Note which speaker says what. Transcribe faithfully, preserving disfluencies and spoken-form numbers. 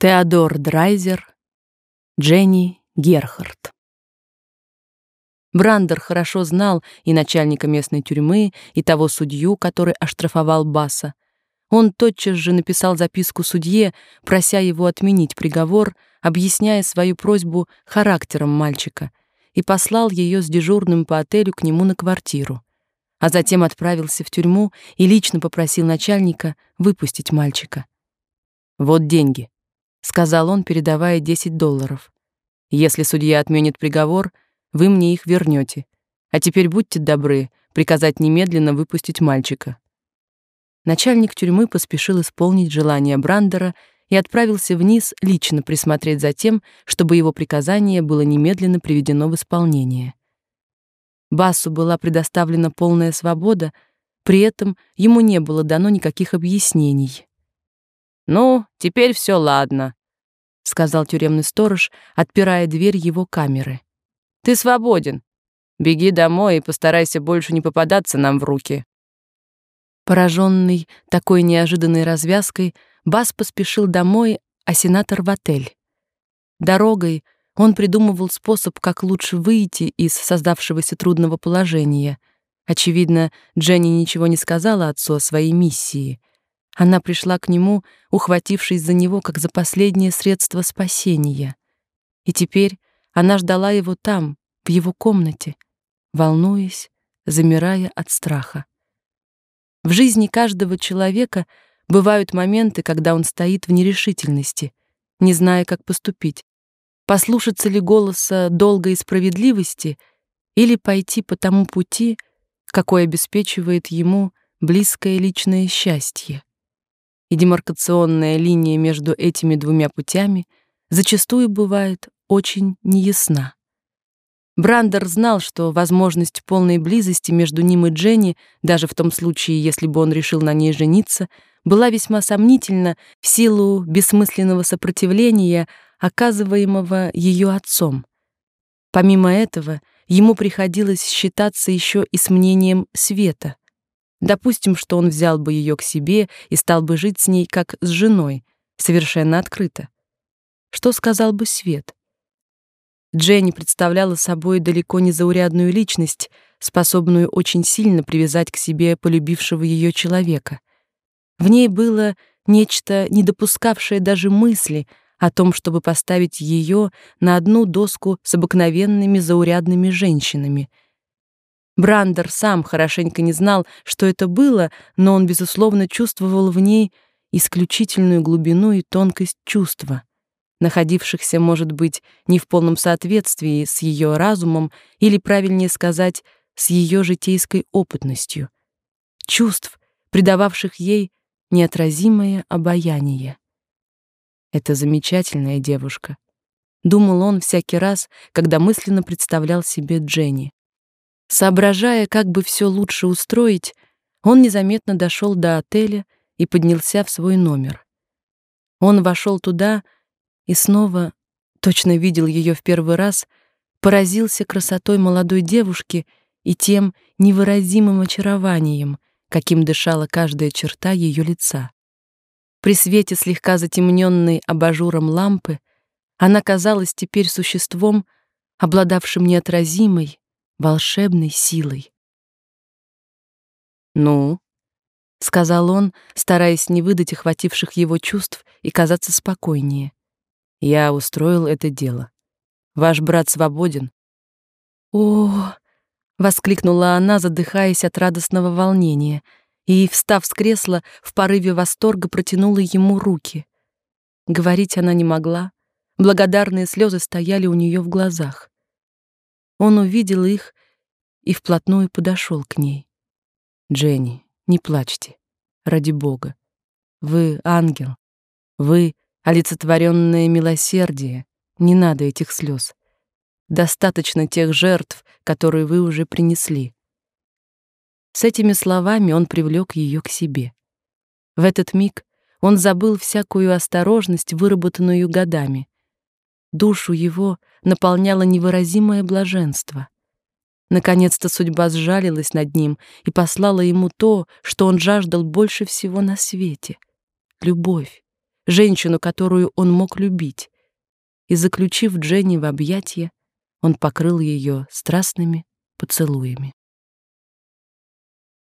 Speaker 1: Теодор Драйзер, Дженни Герхард. Брандер хорошо знал и начальника местной тюрьмы, и того судью, который оштрафовал Басса. Он тотчас же написал записку судье, прося его отменить приговор, объясняя свою просьбу характером мальчика, и послал ее с дежурным по отелю к нему на квартиру, а затем отправился в тюрьму и лично попросил начальника выпустить мальчика. «Вот деньги», — сказал он, передавая десять долларов. «Если судья отменит приговор, вы мне их вернете. А теперь будьте добры приказать немедленно выпустить мальчика». Начальник тюрьмы поспешил исполнить желание Брандера и отправился вниз лично присмотреть за тем, чтобы его приказание было немедленно приведено в исполнение. Бассу была предоставлена полная свобода, при этом ему не было дано никаких объяснений. «Ну, теперь все ладно», — сказал тюремный сторож, отпирая дверь его камеры. «Ты свободен. Беги домой и постарайся больше не попадаться нам в руки». Пораженный такой неожиданной развязкой, Басс поспешил домой, а сенатор в отель. Дорогой он придумывал способ, как лучше выйти из создавшегося трудного положения. Очевидно, Дженни ничего не сказала отцу о своей миссии. Она пришла к нему, ухватившись за него как за последнее средство спасения. И теперь она ждала его там, в его комнате, волнуясь, замирая от страха. В жизни каждого человека бывают моменты, когда он стоит в нерешительности, не зная, как поступить: послушаться ли голоса долга и справедливости или пойти по тому пути, какой обеспечивает ему близкое личное счастье. И демаркационная линия между этими двумя путями зачастую бывает очень неясна. Брандер знал, что возможность полной близости между ним и Дженни, даже в том случае, если бы он решил на ней жениться, была весьма сомнительна в силу бессмысленного сопротивления, оказываемого ее отцом. Помимо этого, ему приходилось считаться еще и с мнением Света. Допустим, что он взял бы ее к себе и стал бы жить с ней как с женой, совершенно открыто. Что сказал бы Свет? Дженни представляла собой далеко не заурядную личность, способную очень сильно привязать к себе полюбившего ее человека. В ней было нечто, не допускавшее даже мысли о том, чтобы поставить ее на одну доску с обыкновенными заурядными женщинами. Брандер сам хорошенько не знал, что это было, но он, безусловно, чувствовал в ней исключительную глубину и тонкость чувства, находившихся, может быть, не в полном соответствии с ее разумом, или, правильнее сказать, с ее житейской опытностью, чувств, придававших ей неотразимое обаяние. «Это замечательная девушка», — думал он всякий раз, когда мысленно представлял себе Дженни. Соображая, как бы все лучше устроить, он незаметно дошел до отеля и поднялся в свой номер. Он вошел туда и снова, точно видел ее в первый раз, поразился красотой молодой девушки и тем невыразимым очарованием, каким дышала каждая черта ее лица. При свете слегка затемненной абажуром лампы она казалась теперь существом, обладавшим неотразимой, волшебной силой. «Ну», — сказал он, стараясь не выдать охвативших его чувств и казаться спокойнее, — «я устроил это дело. Ваш брат свободен». «О!» — воскликнула она, задыхаясь от радостного волнения, и, встав с кресла, в порыве восторга протянула ему руки. Говорить она не могла, благодарные слезы стояли у нее в глазах. Он увидел их и вплотную подошел к ней. «Дженни, не плачьте, ради Бога. Вы ангел, вы олицетворенное милосердие, не надо этих слез. Достаточно тех жертв, которые вы уже принесли». С этими словами он привлек ее к себе. В этот миг он забыл всякую осторожность, выработанную годами. Душу его наполняло невыразимое блаженство. Наконец-то судьба сжалилась над ним и послала ему то, что он жаждал больше всего на свете — любовь, женщину, которую он мог любить. И, заключив Дженни в объятия, он покрыл ее страстными поцелуями.